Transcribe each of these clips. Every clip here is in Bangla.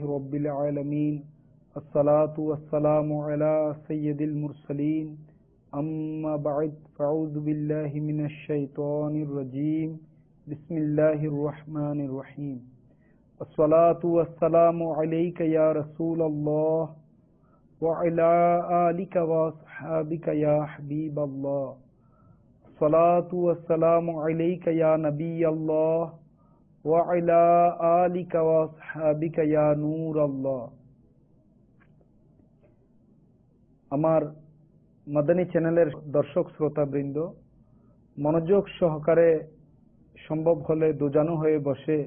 रब्बिल आलमीन अस्सलातु वस्सलामु अला सय्यिदिल मुरसलीन अम्मा बअद फ़अऊज़ु बिल्लाहि मिनश शैतानिर रजीम बिस्मिल्लाहिर रहमानिर रहीम अस्सलातु वस्सलामु अलैका या रसूलल्लाह व अला आलिका व अस्हाबिका या हबीबल्लाह अस्सलातु वस्सलामु अलैका या नबियल्लाह व अला आलिका व अस्हाबिका या नूरल्लाह। আমার মাদানী চ্যানেলের দর্শক শ্রোতাবৃন্দ, মনোযোগ সহকারে সম্ভব হলে দোজানু হয়ে বসে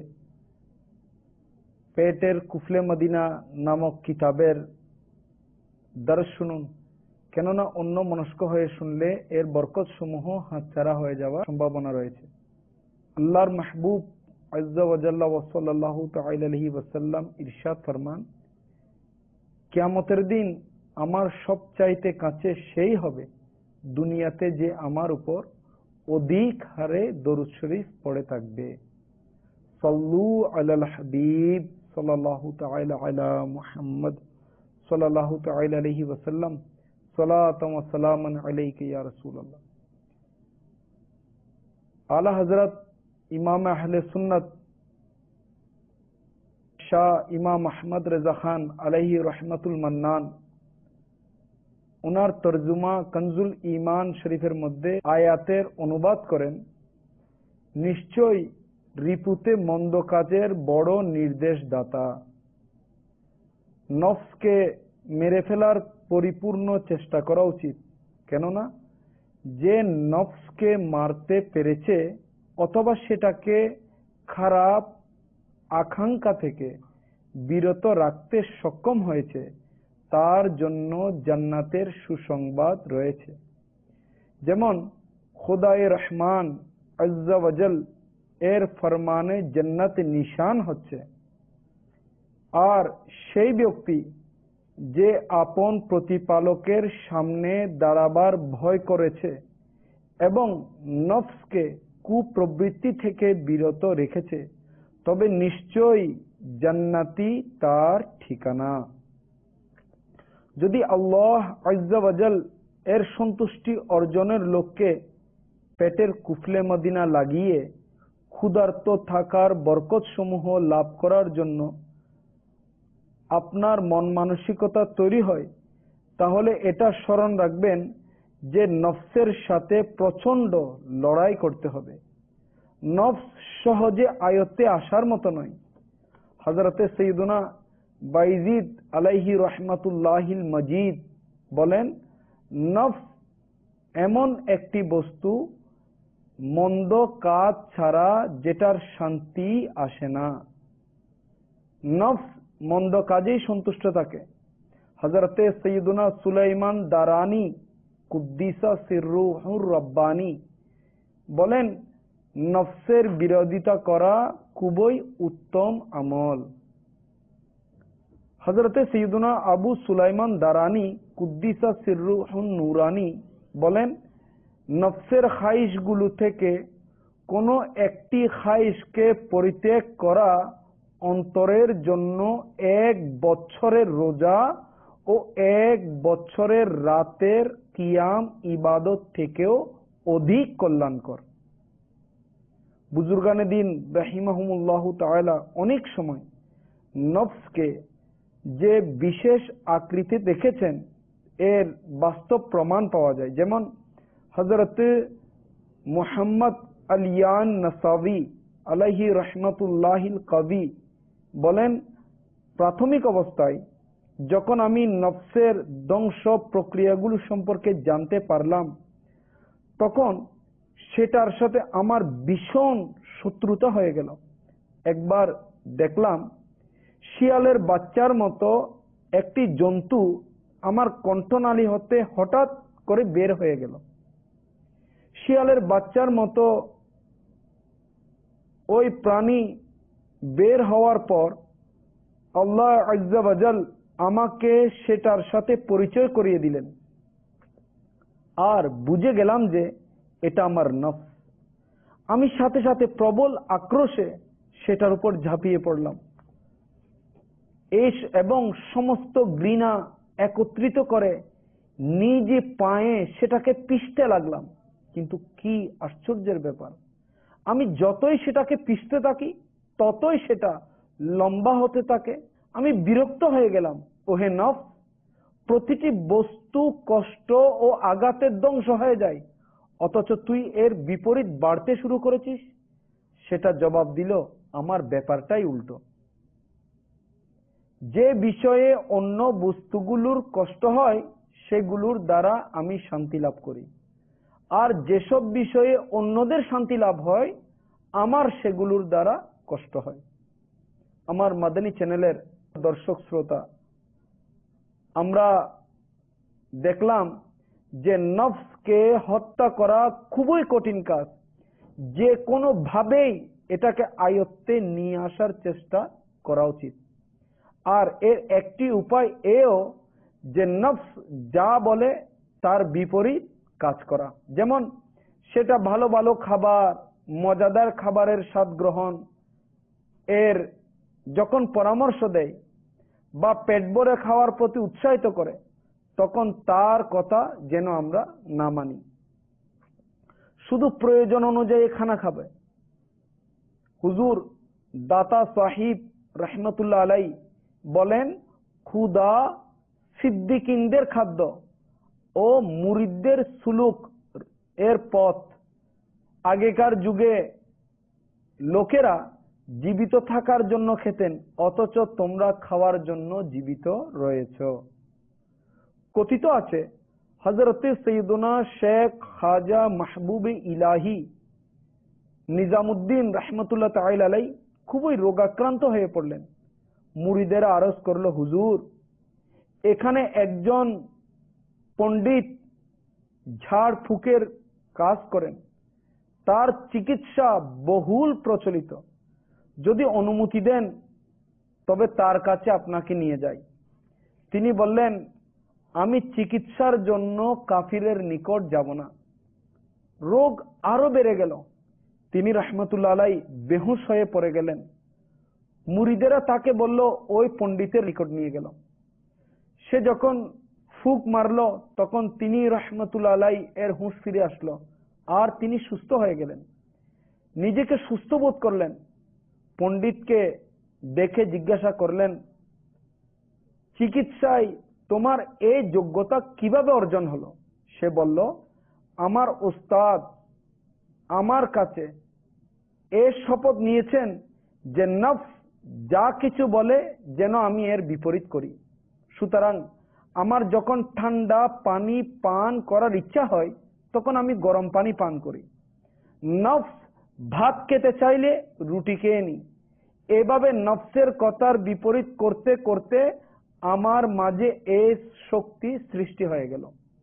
পেটের কুফলে মদিনা নামক কিতাবের দর্শ শুনুন, কেননা অন্য মনস্ক হয়ে শুনলে এর বরকত সমূহ হাতছাড়া হয়ে যাওয়ার সম্ভাবনা রয়েছে। আল্লাহর মাহবুব আজ্জা ওয়া জাল্লা ওয়া সাল্লাল্লাহু তাআলা আলাইহি ওয়াসাল্লাম ইরশাদ ফরমান, কিয়ামতের দিন আমার সবচাইতে কাছে সেই হবে দুনিয়াতে যে আমার উপর অধিক হারে দরুদ শরীফ পড়ে থাকবে। সাল্লু আলাল হাবিব সাল্লাল্লাহু তাআলা আলা মুহাম্মদ সাল্লাল্লাহু তাআলা আলাইহি ওয়াসাল্লাম সালাতাম ওয়া সালামান আলাইকা ইয়া রাসূলুল্লাহ। আলা হযরত ইমাম আহলে সুন্নাত শাহ ইমাম আহমদ রেজা খান আলাইহি রহমাতুল মান্নান ওনার তরজুমা কনজুল ঈমান শরীফের মধ্যে আয়াতের অনুবাদ করেন, নিশ্চয়ই রিপুতে মন্দ কাজের বড় নির্দেশদাতা। নফসকে মেরে ফেলার পরিপূর্ণ চেষ্টা করা উচিত, কেননা যে নফসকে মারতে পেরেছে অথবা সেটাকে খারাপ আকাঙ্ক্ষা থেকে বিরত রাখতে সক্ষম হয়েছে তার জন্য জান্নাতের সুসংবাদ রয়েছে। যেমন খুদায়ে রহমান আজ্জা ওয়া জাল এর ফরমানে জান্নাত নিশান হচ্ছে, আর সেই ব্যক্তি যে আপন প্রতিপালকের সামনে দাঁড়াবার ভয় করেছে এবং নফসকে কুপ্রবৃত্তি থেকে বিরত রেখেছে, তবে নিশ্চয়ই জান্নাতি তার ঠিকানা। যদি আল্লাহ আজ্জা ওয়া জাল এর সন্তুষ্টি অর্জনের লক্ষ্যে পেটের কুফলে মদিনা লাগিয়ে ক্ষুধার্ত থাকার বরকত সমূহ লাভ করার জন্য আপনার মন মানসিকতা তৈরি হয়, তাহলে এটা স্মরণ রাখবেন যে নফসের সাথে প্রচন্ড লড়াই করতে হবে। নফস সহজে আয়ত্তে আসার মতো নয়। হযরতে সাইয়্যিদুনা বাইজিদ আলাইহি রহমাতুল্লাহিল মজিদ বলেন, নফস এমন একটি বস্তু মন্দ কাজ ছাড়া যেটার শান্তি আসে না। নফস মন্দ কাজেই সন্তুষ্ট থাকে। হযরতে সাইয়্যিদুনা সুলাইমান দারানি কুদ্দিসা সিররুহুর রব্বানি বলেন, নফসের বিরোধিতা করা খুবই উত্তম আমল। হযরতে সাইয়্যিদুনা আবু সুলাইমান দারানি কুদ্দিসা সিররুহুন নুরানি বলেন, নফসের খাইশগুলো থেকে কোনো একটি খাইশকে পরিত্যাগ করা অন্তরের জন্য 1 বছরের রোজা ও 1 বছরের রাতের কিয়াম ইবাদত থেকেও অধিক কল্যাণকর। বুজুর্গানে দিন রাহিমাহুমুল্লাহু তাআলা অনেক সময় নফসকে যে বিশেষ আকৃতি দেখেছেন এর বাস্তব প্রমাণ পাওয়া যায়। যেমন হযরত মুহাম্মদ আলিয়ান নাসাবি আলাইহি রহমাতুল্লাহিল কবি বলেন, প্রাথমিক অবস্থায় যখন আমি নফসের ধ্বংস প্রক্রিয়াগুলো সম্পর্কে জানতে পারলাম, তখন সেটার সাথে আমার ভীষণ শত্রুতা হয়ে গেল। একবার দেখলাম শিয়ালের বাচ্চার মতো একটি জন্তু আমার কণ্ঠনালী হতে হঠাৎ করে বের হয়ে গেল। শিয়ালের বাচ্চার মতো ওই প্রাণী বের হওয়ার পর আল্লাহ আজ্জা ওয়া জাল আমাকে সেটার সাথে পরিচয় করিয়ে দিলেন, আর বুঝে গেলাম যে এটা আমার নফস। আমি সাথে সাথে প্রবল আক্রোশে সেটার উপর ঝাঁপিয়ে পড়লাম। এবং সমস্ত ঘৃণা একত্রিত করে নিজে পায়ে সেটাকে পিষতে লাগলাম। কিন্তু কি আশ্চর্যের ব্যাপার, আমি যতই সেটাকে পিষতে থাকি ততই সেটা লম্বা হতে থাকে। আমি বিরক্ত হয়ে গেলাম। ওহে নফস, প্রতিটি বস্তু কষ্ট ও আঘাতের ধ্বংস হয়ে যায়, অথচ তুই এর বিপরীত বাড়তে শুরু করেছিস। সেটা জবাব দিল, আমার ব্যাপারটাই উল্টো। যে বিষয়ে অন্য বস্তুগুলোর কষ্ট হয় সেগুলোর দ্বারা আমি শান্তি লাভ করি, আর যেসব বিষয়ে অন্যদের শান্তি লাভ হয় আমার সেগুলোর দ্বারা কষ্ট হয়। আমার মাদানী চ্যানেলের দর্শক শ্রোতা, আমরা দেখলাম যে নফসকে হত্যা করা খুবই কঠিন কাজ। যে কোনো ভাবেই এটাকে আয়ত্তে নিয়ে আসার চেষ্টা করা উচিত। আর এর একটি উপায় এও যে নফস যা বলে তার বিপরীত কাজ করা। যেমন সেটা ভালো ভালো খাবার, মজাদার খাবারের স্বাদ গ্রহণ এর যখন পরামর্শ দেয় বা পেট ভরে খাওয়ার প্রতি উৎসাহিত করে, তখন তার কথা যেন আমরা না মানি, শুধু প্রয়োজন অনুযায়ী খানা খাবে। হুজুর দাতা সাহিব রহমতুল্লাহ আলাই বলেন, ক্ষুধা সিদ্দিকিনদের খাদ্য ও মুরিদদের সুলুক এর পথ। আগেকার যুগে লোকেরা জীবিত থাকার জন্য খেতেন, অথচ তোমরা খাওয়ার জন্য জীবিত রয়েছ। কথিত আছে হযরত সৈয়দনা শেখ খাজা মাহবুব ইলাহি নিজামুদ্দিন রহমতুল্লাহ তাআলা আলাই খুবই রোগাক্রান্ত হয়ে পড়লেন। মুরিদেরা আরজ করলো, হুজুর এখানে একজন পণ্ডিত ঝাড় ফুকের কাজ করেন, তার চিকিৎসা বহুল প্রচলিত, যদি অনুমতি দেন তবে তার কাছে আপনাকে নিয়ে যাই। তিনি বললেন, আমি চিকিৎসার জন্য কাফিরের নিকট যাব না। রোগ আরো বেড়ে গেল। তিনি রহমতুল্লাহ আলাই বেহুশ হয়ে পড়ে গেলেন। মুরিদেরা তাকে বলল, ওই পণ্ডিতের নিকট নিয়ে গেল। সে যখন ফুক মারল তখন তিনি রহমতুল্লাহ আলাই এর হুঁশ ফিরে আসলো আর তিনি সুস্থ হয়ে গেলেন, নিজেকে সুস্থ বোধ করলেন। পণ্ডিতকে দেখে জিজ্ঞাসা করলেন, চিকিৎসায় তোমার এই যোগ্যতা কিভাবে অর্জন হলো? সে বলল, আমার উস্তাদ আমার কাছে এ শপথ নিয়েছেন যে নফস যা কিছু বলে যেন আমি এর বিপরীত করি। সুতরাং আমার যখন ঠান্ডা পানি পান করার ইচ্ছা হয় তখন আমি গরম পানি পান করি। নফস ভাত খেতে চাইলে রুটি খেয়ে নি। এভাবে নফসের কথার বিপরীত করতে করতে আমার মাঝে এই শক্তি সৃষ্টি হয়ে গেল।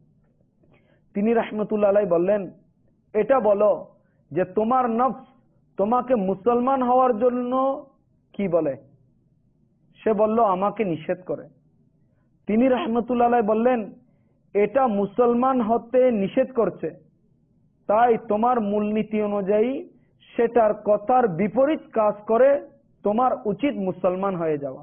তিনি রহমতুল্লাহ আলাই বললেন, এটা বলো যে তোমার নফস তোমাকে মুসলমান হওয়ার জন্য কি বলে? সে বলল, আমাকে নিষেধ করে। তিনি রহমতুল্লাহ আলাই বললেন, এটা মুসলমান হতে নিষেধ করছে, তাই তোমার মূলনীতি অনুযায়ী সেটার কথার বিপরীত কাজ করে তোমার উচিত মুসলমান হয়ে যাওয়া।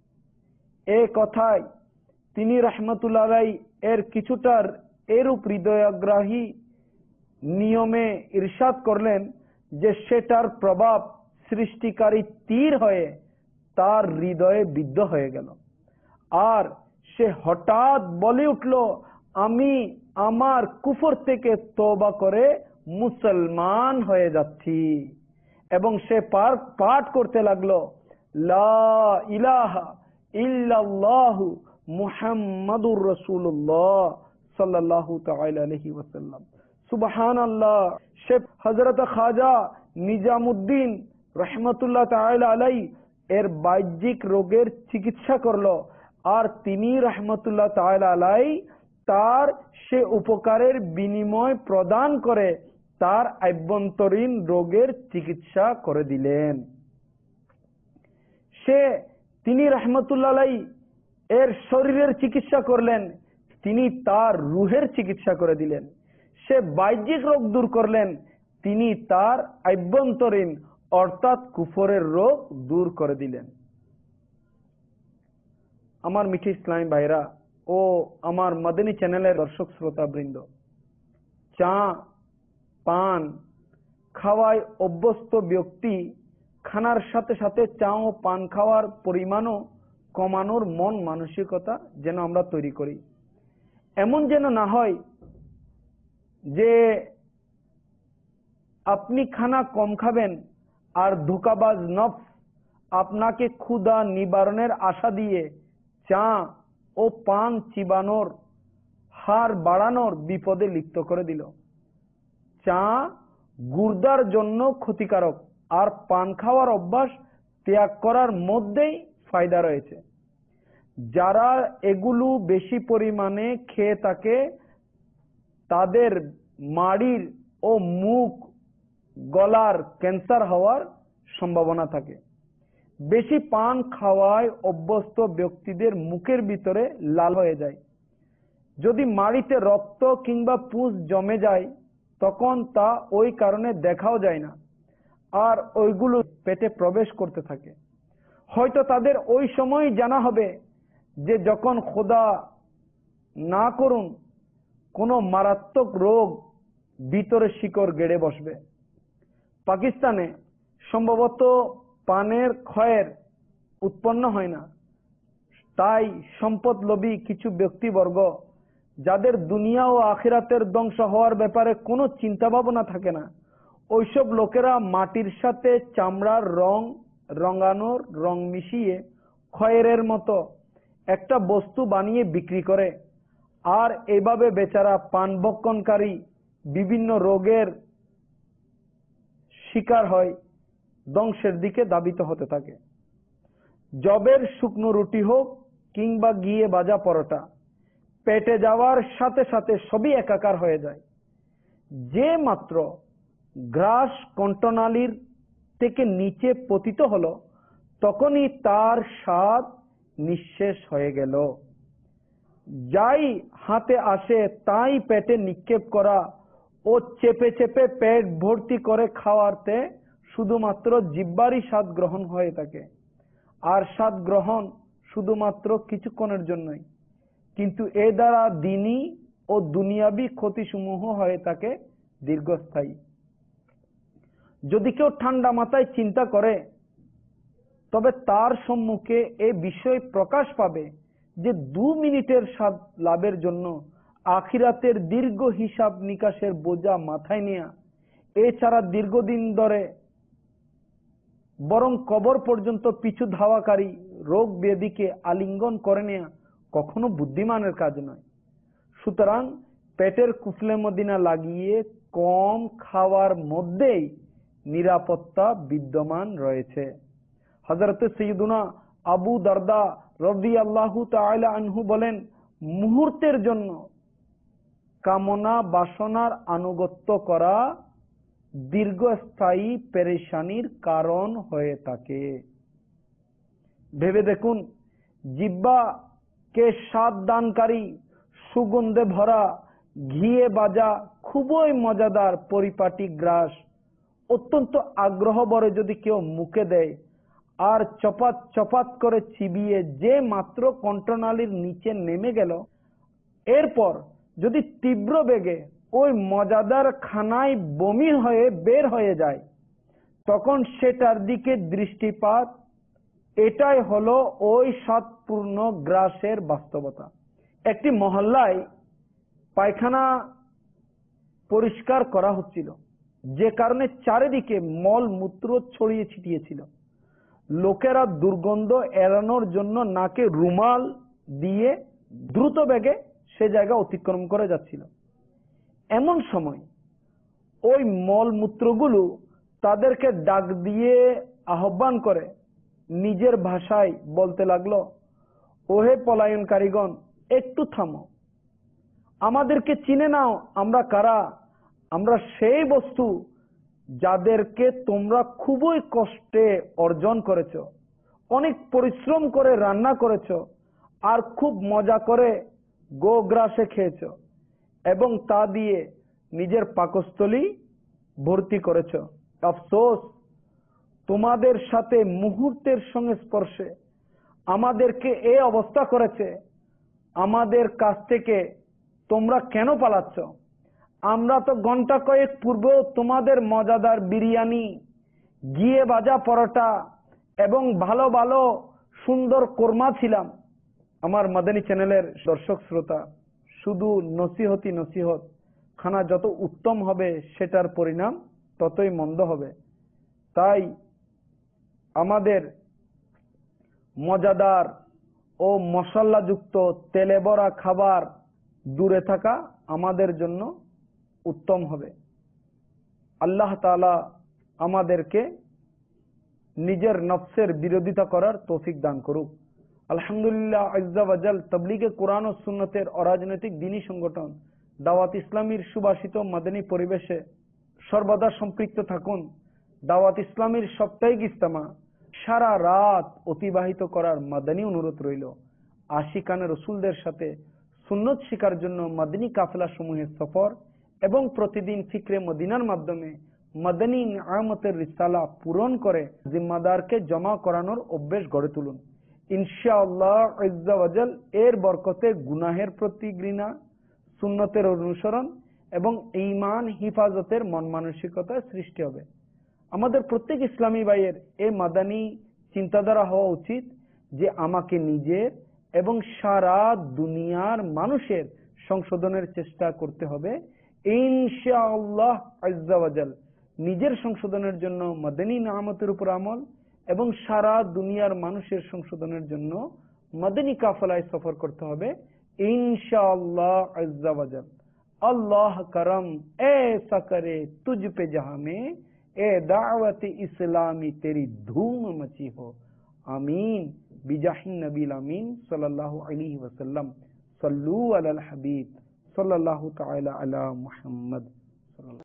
এ কথায় তিনি রহমতুল্লাহ আলাই এর কিছুটার এরূপ হৃদয়াগ্রাহী নিয়মে ইরশাদ করলেন যে সেটার প্রভাব সৃষ্টিকারী তীর হয়ে তার হৃদয়ে বিদ্ধ হয়ে গেল। আর সে হঠাৎ বলে উঠল, আমি আমার কুফর থেকে তওবা করে মুসলমান হয়ে যাচ্ছি। এবং সে পাঠ করতে লাগলো, লা ইলাহা ইল্লাল্লাহু মুহাম্মাদুর রাসূলুল্লাহ সাল্লাল্লাহু তাআলা আলাইহি ওয়াসাল্লাম, সুবহানাল্লাহ। সে হযরত খাজা নিজামুদ্দিন রহমতুল্লাহ তাআলা আলাই এর বাহ্যিক রোগের চিকিৎসা করলো, আর তিনি রহমতুল্লাহ তাআলা আলাই তার সে উপকারের বিনিময় প্রদান করে তার আভ্যন্তরীণ রোগের চিকিৎসা করে দিলেন। তিনি রহমতুল্লাহ আলাই এর শরীরের চিকিৎসা করলেন, তিনি তার রুহের চিকিৎসা করে দিলেন। সে বাহ্যিক রোগ দূর করলেন, তিনি তার আভ্যন্তরীণ অর্থাৎ কুফরের রোগ দূর করে দিলেন। আমার মিঠি ইসলামী ভাইরা ও আমার মাদানী চ্যানেলের দর্শক শ্রোতা বৃন্দ, চা পান খাওয়ায় অভ্যস্ত ব্যক্তি খানার সাথে সাথে চা ও পান খাওয়ার পরিমাণও কমানোর মন মানসিকতা যেন আমরা তৈরি করি। এমন যেন না হয় যে আপনি খানা কম খাবেন আর ধোঁকাবাজ নফস আপনাকে ক্ষুধা নিবারণের আশা দিয়ে চা ও পান চিবানোর হার বাড়ানোর বিপদে লিপ্ত করে দিল। চা গুর্দার জন্য ক্ষতিকারক, আর পান খাওয়ার অভ্যাস ত্যাগ করার মধ্যেই ফায়দা রয়েছে। যারা এগুলো বেশি পরিমাণে খেয়ে থাকে তাদের মাড়ির ও মুখ গলার ক্যান্সার হওয়ার সম্ভাবনা থাকে। বেশি পান খাওয়ায় অভ্যস্ত ব্যক্তিদের মুখের ভিতরে লাল হয়ে যায়। যদি মাড়িতে রক্ত কিংবা পুঁজ জমে যায় তখন তা ওই কারণে দেখাও যায় না, আর ওইগুলো পেটে প্রবেশ করতে থাকে। হয়তো তাদের ওই সময় জানা হবে যে যখন খোদা না করুন কোনো মারাত্মক রোগ ভিতরে শিকড় গেড়ে বসবে। পাকিস্তানে সম্ভবত পানের ক্ষয়ের উৎপন্ন হয় না, তাই সম্পদ লোভী কিছু ব্যক্তিবর্গ যাদের দুনিয়া ও আখিরাতের ধ্বংস হওয়ার ব্যাপারে কোনো চিন্তা ভাবনা থাকে না, ওইসব লোকেরা মাটির সাথে চামড়ার রং রঙানোর রং মিশিয়ে খয়েরের মতো একটা বস্তু বানিয়ে বিক্রি করে, আর এইভাবে বেচারা পান ভক্ষণকারী বিভিন্ন রোগের শিকার হয়, ধ্বংসের দিকে ধাবিত হতে থাকে। জবের শুকনো রুটি হোক কিংবা ঘিয়ে ভাজা পরোটা পেটে যাওয়ার সাথে সাথে সবই একাকার হয়ে যায়। যে মাত্র গ্রাস কণ্ঠনালীর থেকে নিচে পতিত হলো তখনই তার স্বাদ নিঃশেষ হয়ে গেল। যাই হাতে আসে তাই পেটে নিক্ষেপ করা ও চেপে চেপে পেট ভর্তি করে খাওয়াতে শুধুমাত্র জিহ্বারই স্বাদ গ্রহণ হয়ে থাকে, আর স্বাদ গ্রহণ শুধুমাত্র কিছুক্ষণের জন্যই, কিন্তু এ দ্বারা দিনী ও দুনিয়াবি ক্ষতিসমূহ হয়ে থাকে দীর্ঘস্থায়ী। যদি কেউ ঠান্ডা মাথায় চিন্তা করে তবে তার সম্মুখে এ বিষয় প্রকাশ পাবে যে 2 মিনিটের স্বাদ লাভের জন্য আখিরাতের দীর্ঘ হিসাব নিকাশের বোঝা মাথায় নেয়া, এছাড়া দীর্ঘদিন ধরে বরং কবর পর্যন্ত পিছু ধাওয়াকারী রোগ ব্যাধিকে আলিঙ্গন করে নেয়া কখনো বুদ্ধিমানের কাজ নয়। সুতরাং পেটের কুফলে মদিনা লাগিয়ে কম খাওয়ার মধ্যেই নিরাপত্তা বিদ্যমান রয়েছে। হযরত সাইয়্যিদুনা আবু দারদা রাদিয়াল্লাহু তাআলা আনহু বলেন, মুহূর্তের জন্য কামনা বাসনার আনুগত্য করা দীর্ঘস্থায়ী পেরেশানির কারণ হয়ে থাকে। ভেবে দেখুন, জিহ্বাকে স্বাদ দানকারী সুগন্ধে ভরা ঘিয়ে ভাজা খুবই মজাদার পরিপাটি গ্রাস অত্যন্ত আগ্রহ ভরে যদি কেউ মুখে দেয় আর চপাত চপাত করে চিবিয়ে যে মাত্র কণ্ঠনালীর নিচে নেমে গেল, এরপর যদি তীব্র বেগে ওই মজাদার খানায় বমি হয়ে বের হয়ে যায় তখন সেটার দিকে দৃষ্টিপাত, এটাই হলো ওই স্বাদপূর্ণ গ্রাসের বাস্তবতা। একটি মহল্লায় পায়খানা পরিষ্কার করা হচ্ছিল, যে কারণে চারিদিকে মল মূত্র ছড়িয়ে ছিটিয়েছিল। লোকেরা দুর্গন্ধ এড়ানোর জন্য নাকে রুমাল দিয়ে দ্রুত বেগে সে জায়গা অতিক্রম করে যাচ্ছিল। এমন সময় ওই মল মূত্রগুলো তাদেরকে ডাক দিয়ে আহ্বান করে নিজের ভাষায় বলতে লাগলো, ওহে পলায়নকারীগণ, একটু থামো, আমাদেরকে চিনে নাও, আমরা কারা? আমরা সেই বস্তু যাদেরকে তোমরা খুবই কষ্টে অর্জন করেছ, অনেক পরিশ্রম করে রান্না করেছ, আর খুব মজা করে গোগ্রাসে খেয়েছ এবং তা দিয়ে নিজের পাকস্থলী ভর্তি করেছ। আফসোস, তোমাদের সাথে মুহূর্তের সংস্পর্শে আমাদেরকে এই অবস্থা করেছে, আমাদের কাছ থেকে তোমরা কেন পালাচ্ছ? আমরা তো ঘন্টা কয়েক পূর্বেও তোমাদের মজাদার বিরিয়ানি, ঘিয়ে ভাজা পরোটা এবং ভালো ভালো সুন্দর কোরমা ছিলাম। আমার মাদানী চ্যানেলের দর্শক শ্রোতা, শুধু নসিহত, খানা যত উত্তম হবে সেটার পরিণাম ততই মন্দ হবে। তাই আমাদের মজাদার ও মশলাযুক্ত তেলে ভরা খাবার দূরে থাকা আমাদের জন্য উত্তম হবে। আল্লাহ তাআলা আমাদেরকে নিজের নফসের বিরোধিতা করার তৌফিক দান করুক। আলহামদুলিল্লাহ আজ্জা ওয়াজাল তাবলীগে কোরআন ও সুন্নতের অরাজনৈতিক দ্বীনী সংগঠন দাওয়াত ইসলামীর সুবাসিত মাদানী পরিবেশে সর্বদা সম্পৃক্ত থাকুন। দাওয়াত ইসলামীর সাপ্তাহিক ইজতেমা সারা রাত অতিবাহিত করার মাদানী অনুরোধ রইল। আশিকানে রসুলদের সাথে সুন্নত শিকার জন্য মাদানী কাফেলা সমূহের সফর এবং প্রতিদিন ফিকরে মদিনার মাধ্যমে মাদানী নিয়ামতের রিসালা পূরণ করে জিম্মাদারকে জমা করানোর অভ্যেস গড়ে তুলুন। ইনশাআল্লাহ আজ্জা ওয়াজাল এর বরকতে গুনাহের প্রতি ঘৃণা, সুন্নতের অনুসরণ এবং ঈমান হিফাজতের মন মানসিকতা সৃষ্টি হবে। আমাদের প্রত্যেক ইসলামী ভাইয়ের এই মাদানী চিন্তাধারা হওয়া উচিত যে আমাকে নিজের এবং সারা দুনিয়ার মানুষের সংশোধনের চেষ্টা করতে হবে। ইনশাআল্লাহ আজ্জা ওয়াজাল নিজের সংশোধনের জন্য মাদানী নিয়ামতের উপর আমল এবং সারা দুনিয়ার মানুষের সংশোধনের জন্য মাদানী কাফেলায় সফর করতে হবে ইনশাআল্লাহ আজ্জা ওয়াজাল। अल्लाह करम ऐसा करे तुझ पे जहां में ए दावत इस्लामी तेरी धूम मची हो। आमीन बिजाहिन नबील आमीन सल्लल्लाहु अलैहि वसल्लम। सल्लू अलल हबीब सल्लल्लाहु तआला अला मुहम्मद।